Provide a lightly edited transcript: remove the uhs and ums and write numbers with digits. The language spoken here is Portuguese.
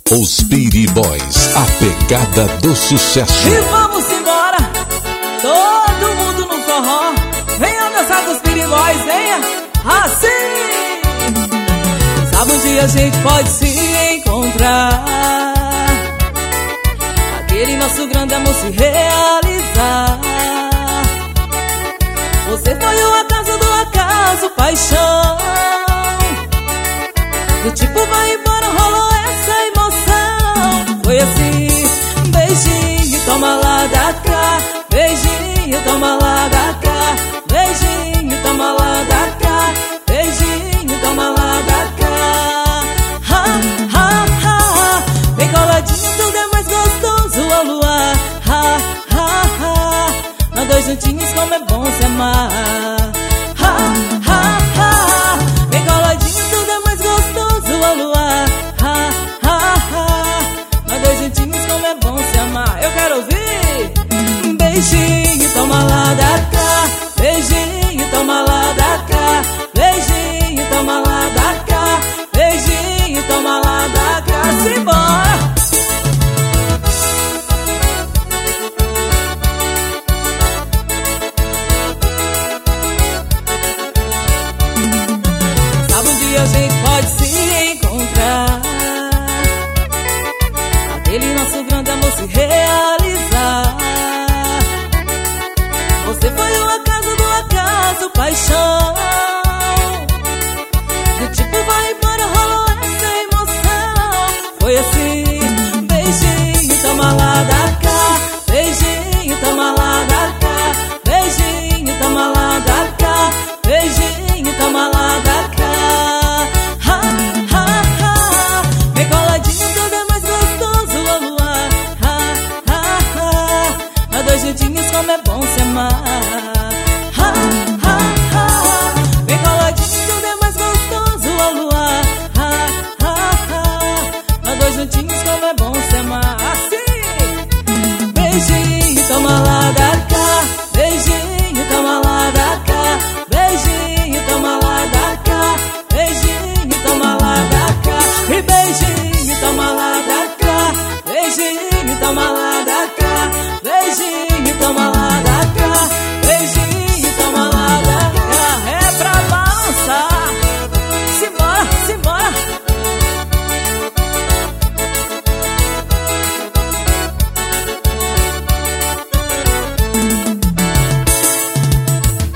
Os Speedy Boys, a pegada do sucesso. E vamos embora, todo mundo no forró. Venha dançar com os Speedy Boys, venha assim. Sabe, um dia a gente pode se encontrar, aquele nosso grande amor se realizar. Você foi o acaso, paixão. Do tipo vai embora, rolou essa emoção. Foi assim, beijinho, toma lá da cá. Beijinho, toma lá da cá. Beijinho, toma lá da cá. Beijinho, toma lá da cá. Ha, ha, ha. Bem coladinho, tudo é mais gostoso ao luar. Ha, ha, ha. Nós dois juntinhos, como é bom se amar. Ha, ha, ha. Bem coladinho, tudo é mais gostoso ao luar. Ha, ha, ha. Nós dois juntinhos, como é bom se amar. Eu quero ouvir. Beijinho, toma lá da cá. Beijinho, toma lá da cá. Beijinho, toma lá da cá. Beijinho, toma lá da cá. Simbora! A gente pode se encontrar, aquele nosso grande amor se realizar. Você foi o acaso, paixão.